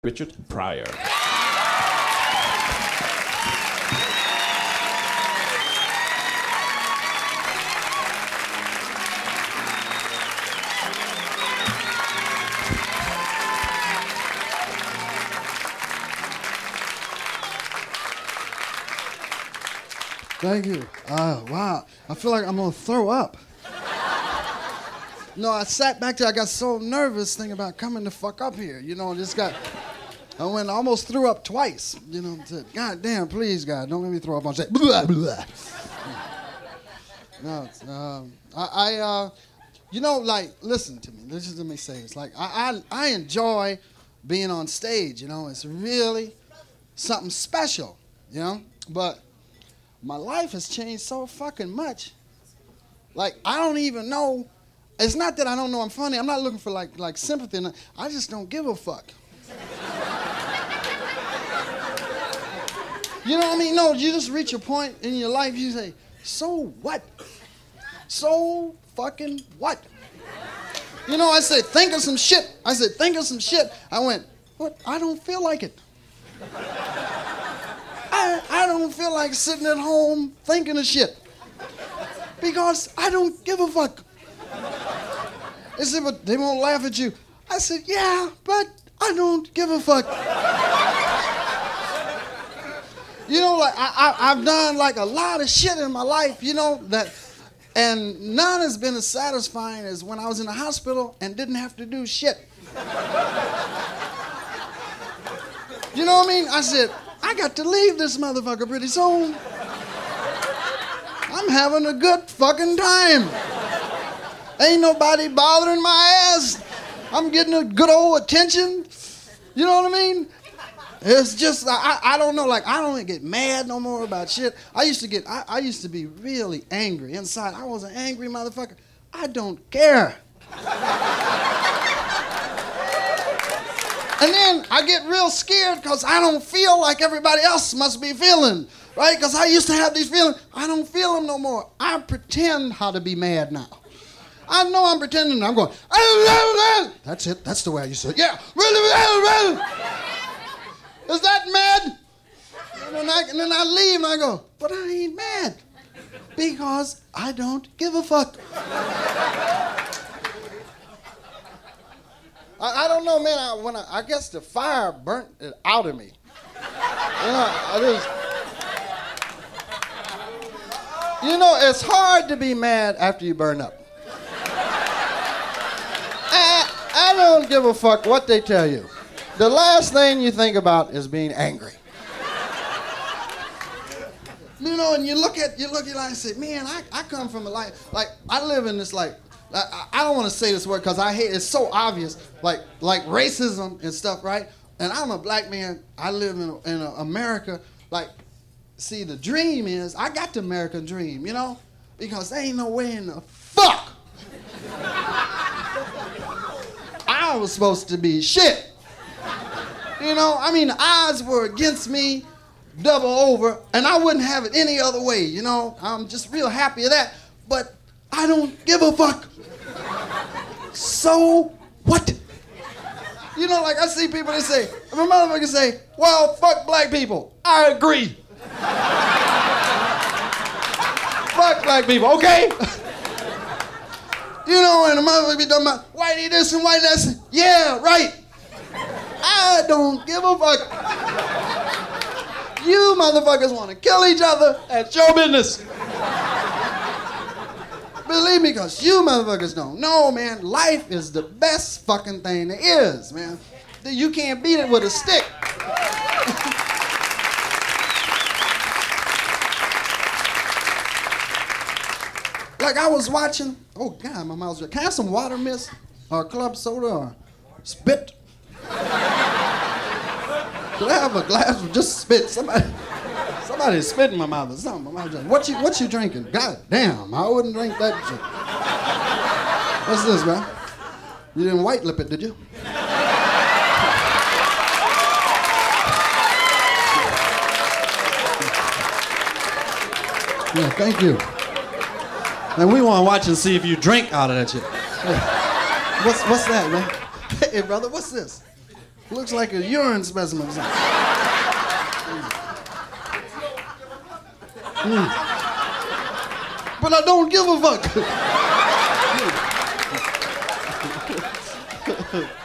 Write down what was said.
Richard Pryor. Thank you. Wow. I feel like I'm going to throw up. No, I sat back there. I got so nervous thinking about coming the fuck up here. You know, I went almost threw up twice. You know, said, God damn, please, God, don't let me throw up on stage. Blah, blah. No, you know, like, listen to me. Let me say this. Like, I enjoy being on stage, you know. It's really something special, you know. But my life has changed so fucking much. Like, I don't even know. It's not that I don't know I'm funny. I'm not looking for like sympathy. I just don't give a fuck. You know what I mean? No, you just reach a point in your life, you say, so what? So fucking what? You know, I said, think of some shit. I went, what? I don't feel like it. I don't feel like sitting at home thinking of shit. Because I don't give a fuck. They said, but they won't laugh at you. I said, yeah, but I don't give a fuck. You know, like, I've done, like, a lot of shit in my life, you know, and none has been as satisfying as when I was in the hospital and didn't have to do shit. You know what I mean? I said, I got to leave this motherfucker pretty soon. I'm having a good fucking time. Ain't nobody bothering my ass. I'm getting a good old attention. You know what I mean? It's just, I don't know, like, I don't get mad no more about shit. I used to be really angry inside. I was an angry motherfucker. I don't care. And then I get real scared because I don't feel like everybody else must be feeling, right? Because I used to have these feelings. I don't feel them no more. I pretend how to be mad now. I know I'm pretending. I'm going, that's it. That's the way I used to say it. Yeah. Is that mad? And then I leave and I go, but I ain't mad. Because I don't give a fuck. I don't know, man. I guess the fire burnt it out of me. You know, it's hard to be mad after you burn up. I don't give a fuck what they tell you. The last thing you think about is being angry. You know, and you look at life and say, man, I come from a life, like, I live in this, like, I don't want to say this word because I hate it. It's so obvious, like racism and stuff, right? And I'm a black man. I live in America. Like, see, the dream is, I got the American dream, you know? Because there ain't no way in the fuck I was supposed to be shit. You know, I mean, the odds were against me, double over, and I wouldn't have it any other way, you know? I'm just real happy of that, but I don't give a fuck. So what? You know, like, I see people, they say, if a motherfucker say, well, fuck black people. I agree. Fuck black people, okay? You know, and the motherfucker be talking about whitey this and whitey that. Yeah, right. I don't give a fuck. You motherfuckers want to kill each other. That's your business. Believe me, because you motherfuckers don't know, man. Life is the best fucking thing there is, man. You can't beat it with a stick. Like, I was watching, oh God, my mouth's red. Can I have some water, miss? Or club soda or spit? Could I have a glass of just spit? Somebody spit in my mouth or something. What you drinking? God damn, I wouldn't drink that shit. What's this, man? You didn't white lip it, did you? Yeah, thank you. And we want to watch and see if you drink out of that shit. Hey, what's that, man? Hey, brother, what's this? Looks like a urine specimen or something. But I don't give a fuck.